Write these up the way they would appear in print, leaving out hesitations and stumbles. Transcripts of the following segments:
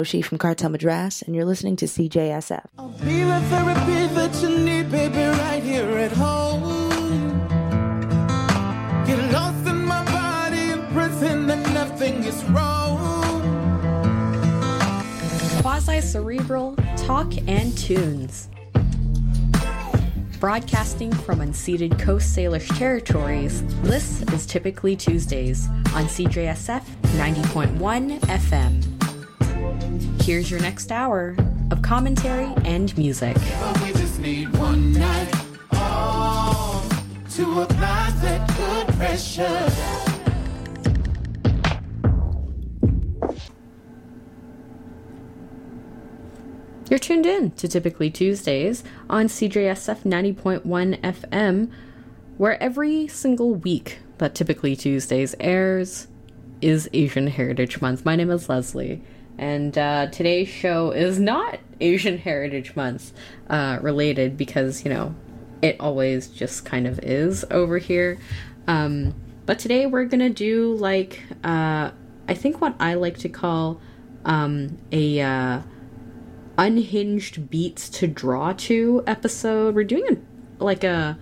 She from Cartel Madras, and you're listening to CJSF. I'll be the therapy that you need, baby, right here at home. Get lost in my body and pretend that nothing is wrong. Quasi-cerebral talk and tunes. Broadcasting from unceded Coast Salish territories, this is Typically Tuesdays on CJSF 90.1 FM. Here's your next hour of commentary and music. But we just need one night to apply that good pressure. You're tuned in to Typically Tuesdays on CJSF 90.1 FM, where every single week that Typically Tuesdays airs is Asian Heritage Month. My name is Leslie, and today's show is not Asian Heritage Month related because, you know, it always just kind of is over here. But today we're gonna do, like, I think what I like to call a unhinged beats to draw to episode. We're doing a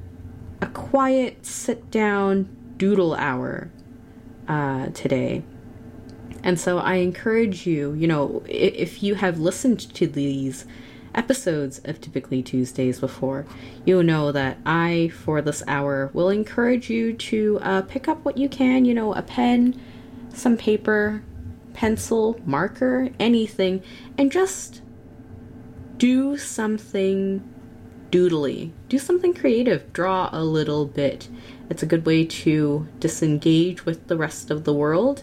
quiet sit down doodle hour today. And so I encourage you, you know, if you have listened to these episodes of Typically Tuesdays before, you'll know that I, for this hour, will encourage you to pick up what you can, you know, a pen, some paper, pencil, marker, anything, and just do something doodly. Do something creative. Draw a little bit. It's a good way to disengage with the rest of the world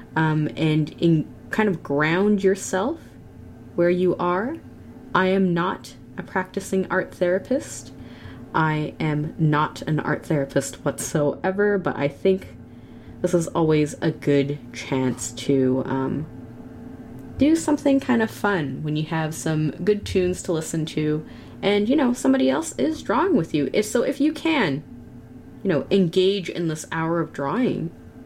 and kind of ground yourself where you are. I am not a practicing art therapist. I am not an art therapist whatsoever, but I think this is always a good chance to do something kind of fun when you have some good tunes to listen to and, you know, somebody else is drawing with you. So if you can, you know, engage in this hour of drawing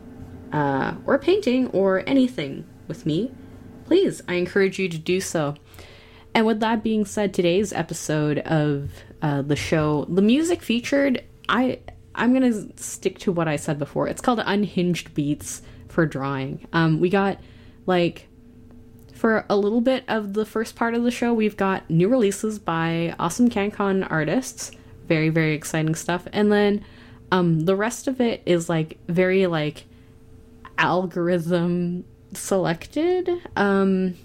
or painting or anything with me, please, I encourage you to do so. And with that being said, today's episode of the show, the music featured, I'm going to stick to what I said before. It's called Unhinged Beats for Drawing. We got, like, for a little bit of the first part of the show, we've got new releases by awesome CanCon artists. Very, very exciting stuff. And then the rest of it is, like, very, like, algorithm selected. I've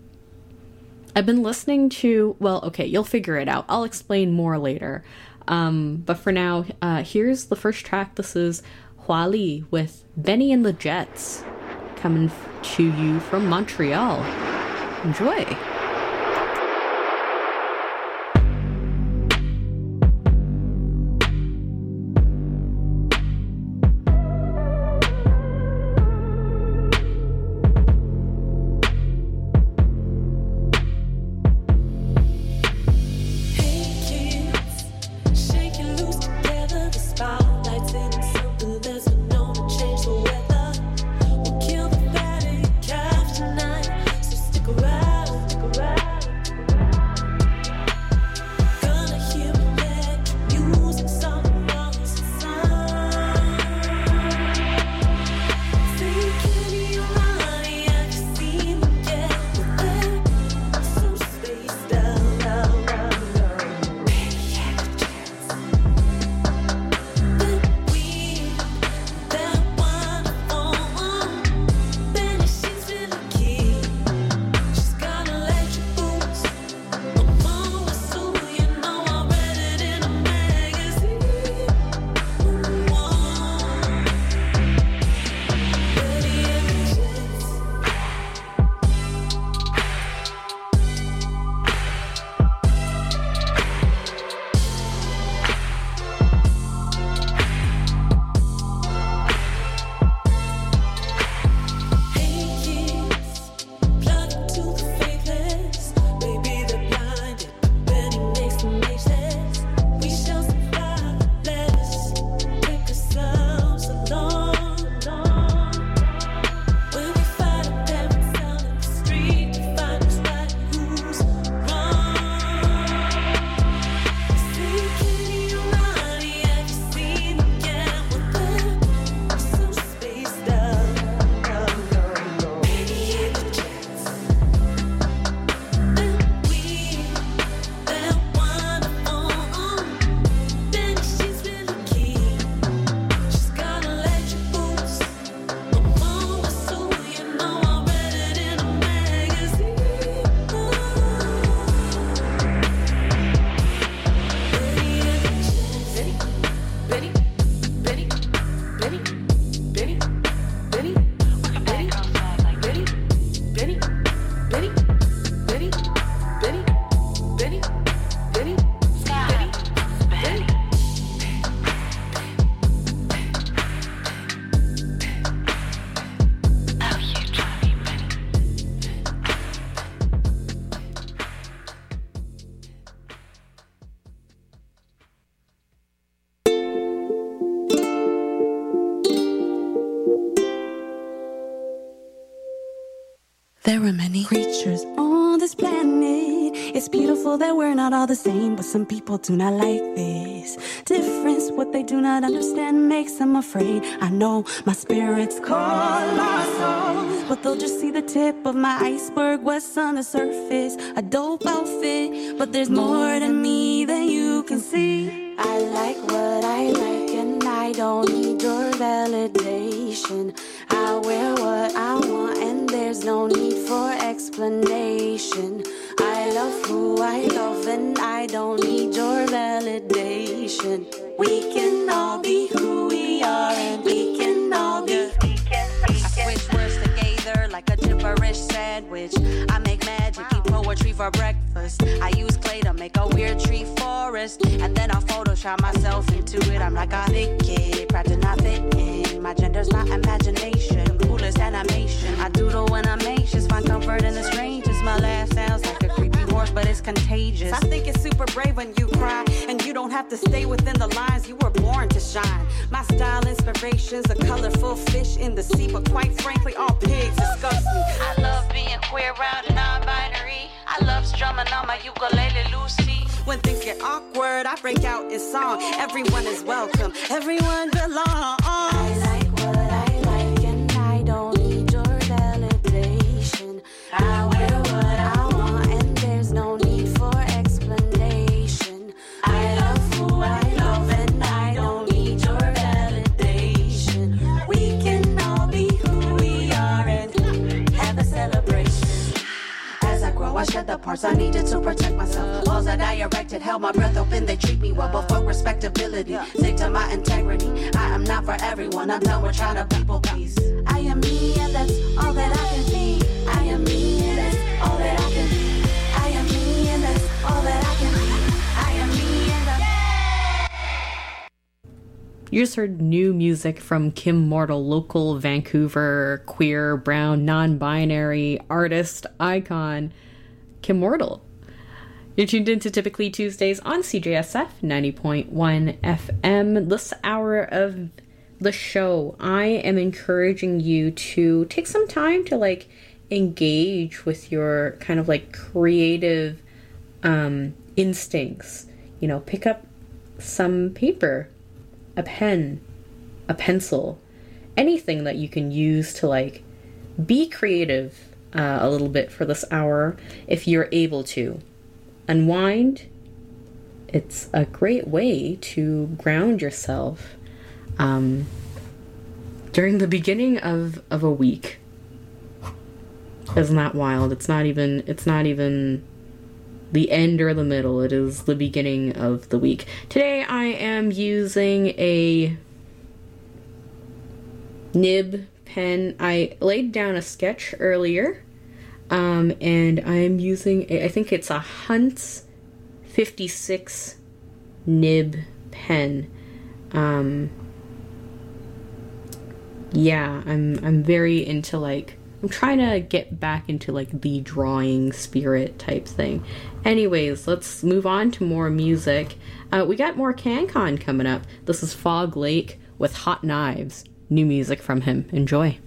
been listening to, well, okay, you'll figure it out. I'll explain more later. But for now, here's the first track. This is Huali with Benny and the Jets, coming to you from Montreal. Enjoy. We'll kill the fatty calf tonight, so stick around. There are many creatures on this planet. It's beautiful that we're not all the same, but some people do not like this difference. What they do not understand makes them afraid. I know my spirit's called my soul, but they'll just see the tip of my iceberg. What's on the surface? A dope outfit, but there's more to me than you can see. I like what I like and I don't need your validation. I wear what I want and there's no need for explanation. I love who I love and I don't need your validation. We can all be who we are and we can all be. I switch words together like a gibberish sandwich. I make magic, eat poetry for breakfast. I use clay to make a weird tree forest, and then I Photoshop myself into it. I'm like a thick kid, proud to not fit in. My gender's my imagination, coolest animation. I doodle when I'm anxious, find comfort in the strangers. My laugh sounds like a creepy horse, but it's contagious. I think it's super brave when you cry, and you don't have to stay within the lines. You were born to shine. My style inspiration's a colorful fish in the sea, but quite frankly, all pigs disgust me. I love being queer, round and non-binary. I love strumming on my ukulele, Lucy. When things get awkward, I break out in song. Everyone is welcome, everyone belongs. I like what I like, and I don't need your validation. I wear what I want, and there's no need for explanation. I love who I love, and I don't need your validation. We can all be who we are and have a celebration. As I grow, I shed the parts I needed to protect myself. Walls that I erected held my breath open, they treat me well, but fuck respectability. Stick to my integrity. I am not for everyone, I'm done with trying to people please. I am me, and that's all that I can be. I am me, and that's all that I can be. I am me, and that's all that I can be. I am me, and You just heard new music from Kim Mortal, local Vancouver, queer, brown, non-binary artist icon, Kim Mortal. You're tuned into Typically Tuesdays on CJSF 90.1 FM. This hour of the show, I am encouraging you to take some time to engage with your kind of creative instincts. You know, pick up some paper, a pen, a pencil, anything that you can use to be creative a little bit for this hour if you're able to. Unwind. It's a great way to ground yourself during the beginning of a week. Isn't that wild? It's not even the end or the middle. It is the beginning of the week. Today I am using a nib pen. I laid down a sketch earlier, and I'm using I think it's a Hunt's 56 nib pen. Yeah, I'm very into I'm trying to get back into the drawing spirit type thing. Anyways, let's move on to more music. We got more CanCon coming up. This is Fog Lake with Hot Knives. New music from him. Enjoy.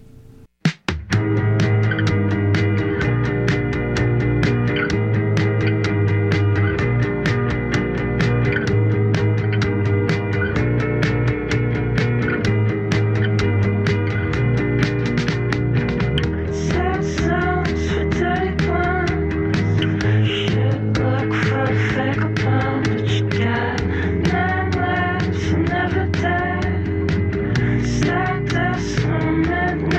Never die. Start this moment.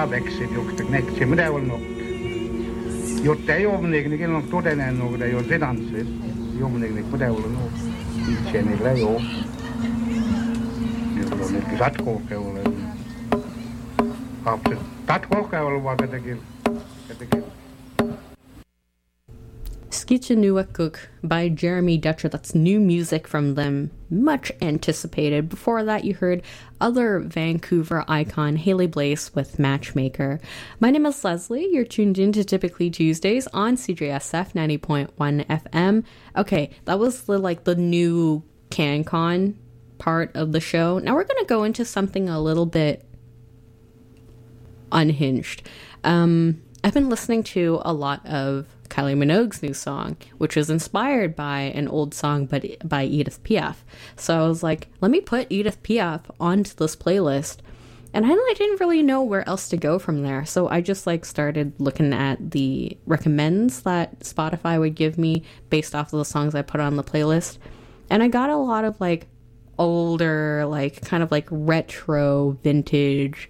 växer just knäcker men det är väl något. Gjort det jobben egentligen något då den är något det gör redan så. Jobben egentligen på det väl något. Det känner jag ju. Det är väl rätt kort eller. Absolut. Tack eller vad det är. Skichanuakuk by Jeremy Dutcher. That's new music from them, much anticipated. Before that, you heard other Vancouver icon Haley Blaze with Matchmaker. My name is Leslie. You're tuned in to Typically Tuesdays on CJSF 90.1 FM. Okay, that was the new CanCon part of the show. Now we're going to go into something a little bit unhinged. I've been listening to a lot of Kylie Minogue's new song, which was inspired by an old song by Edith Piaf. So I was like, let me put Edith Piaf onto this playlist. And I didn't really know where else to go from there. So I just started looking at the recommends that Spotify would give me based off of the songs I put on the playlist. And I got a lot of older, kind of retro, vintage,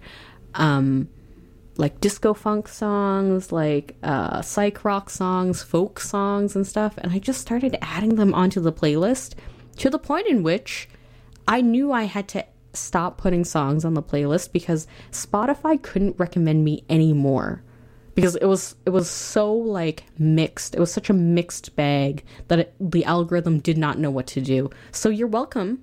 disco funk songs, psych rock songs, folk songs and stuff, and I just started adding them onto the playlist to the point in which I knew I had to stop putting songs on the playlist because Spotify couldn't recommend me anymore because it was so mixed. It was such a mixed bag that the algorithm did not know what to do. So you're welcome.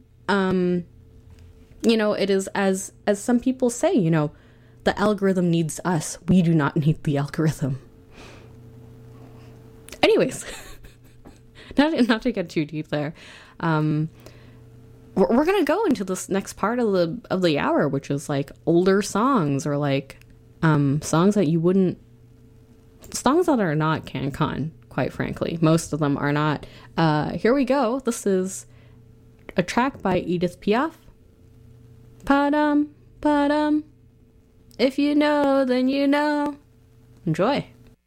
It is as some people say, the algorithm needs us. We do not need the algorithm. Anyways, not to get too deep there. We're gonna go into this next part of the hour, which is older songs or songs that are not CanCon. Quite frankly, most of them are not. Here we go. This is a track by Edith Piaf. Padam, padam. If you know, then you know. Enjoy.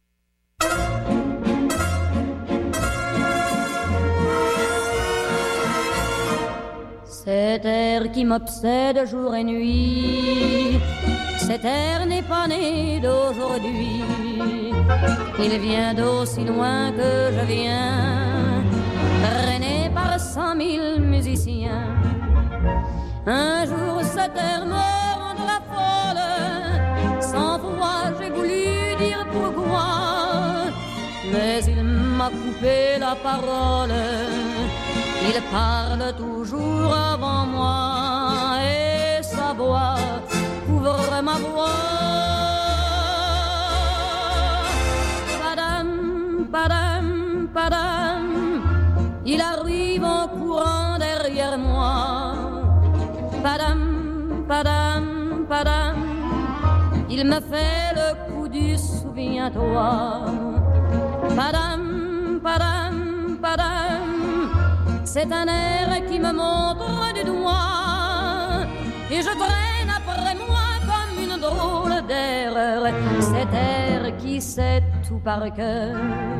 Cet air qui m'obsède jour et nuit, cet air n'est pas né d'aujourd'hui. Il vient d'aussi loin que je viens, traîné par 100 000 musiciens. Un jour cet air me rendra folle, sans foi j'ai voulu dire pourquoi, mais il m'a coupé la parole. Il parle toujours avant moi et sa voix couvre ma voix. Padam, padam, padam, il arrive en courant derrière moi. Padam, padam, padam, il me fait le coup du souviens-toi. Padam, padam, padam, c'est un air qui me montre du doigt et je traîne après moi comme une drôle d'erreur. Cet air qui sait tout par cœur,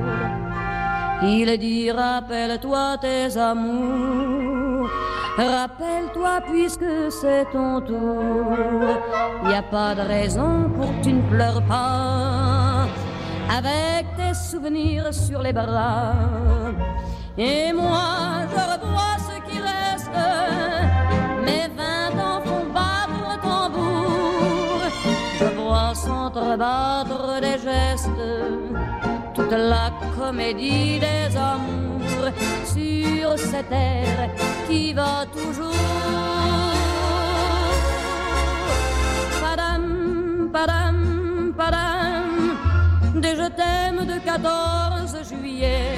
il dit rappelle-toi tes amours, rappelle-toi puisque c'est ton tour. Y a pas de raison pour que tu ne pleures pas avec tes souvenirs sur les bras. Et moi je revois ce qui reste, mes 20 ans font battre le tambour. Je vois s'entrebattre des gestes, toute la comédie des amours sur cette air qui va toujours. Padam, padam, padam, des je t'aime de 14 juillet.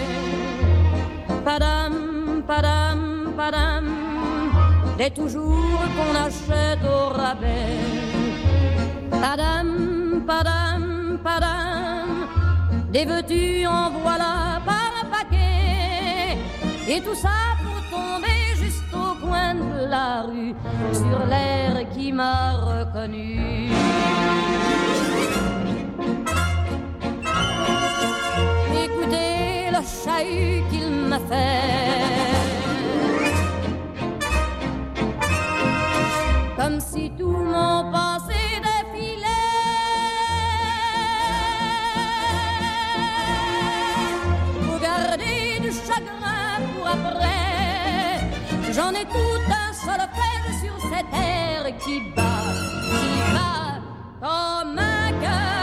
Padam, padam, padam, des toujours qu'on achète au rabais. Padam, padam, padam, des veux-tu en voilà par paquet. Et tout ça pour tomber juste au coin de la rue, sur l'air qui m'a reconnu. Écoutez le chahut qu'il m'a fait, comme si tout mon passé défilait. chagrin pour après. J'en ai tout un solfège sur cette terre qui bat comme un cœur.